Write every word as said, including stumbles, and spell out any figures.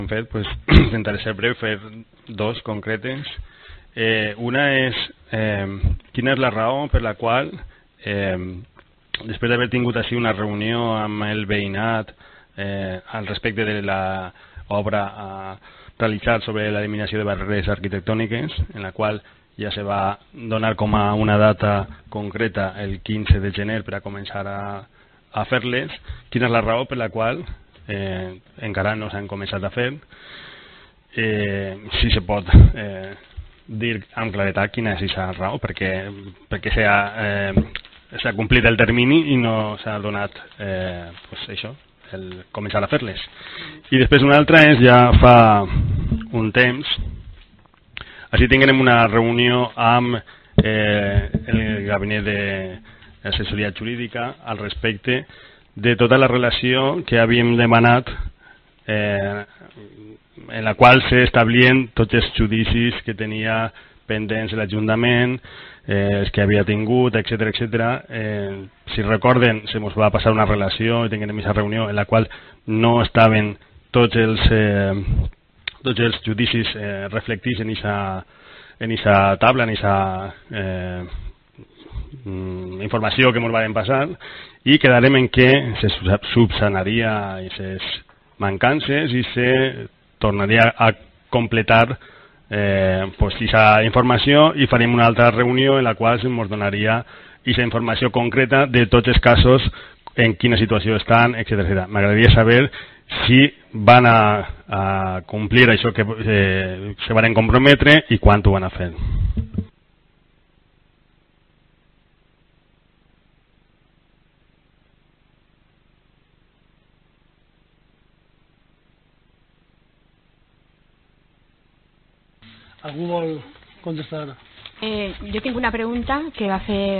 fet, pues, intentaré ser breu, fer dos concretes. Eh, una és eh, quina és la raó per la qual eh, després d'haver tingut així una reunió amb el veïnat eh, al respecte de l'obra a realitzar sobre l'eliminació de barreres arquitectòniques, en la qual ja se va donar com a una data concreta el quinze de gener per a començar a, a fer-les, quina és la raó per la qual eh, encara no s'han començat a fer, eh, si se pot eh, dir amb claretat quina és aquesta raó, perquè, perquè s'ha eh, complit el termini i no s'ha donat eh, pues això, el començar a fer-les. I després una altra és ja fa un temps, així tinguem una reunió amb eh, el gabinet d'assessoria jurídica al respecte de tota la relació que havíem demanat eh, en la qual s'establien tots els judicis que tenia pendents l'Ajuntament, eh, els que havia tingut, etcètera, etcètera. Eh, si recorden, se ens va passar una relació i tinguem aquesta reunió en la qual no estaven tots els, eh, tots els judicis eh, reflectits en aquesta en esa tabla, en aquesta eh, informació que ens van passar, i quedarem en què se subsanaria aquestes mancances i se tornaria a completar eh, pues, aquesta informació, i farem una altra reunió en la qual ens donaria aquesta informació concreta de tots els casos, en quina situació estan, etcètera. M'agradaria saber si van a, a complir això que eh, se van comprometre i quan ho van a fer. Algú vol contestar? Eh, jo tinc una pregunta que va fer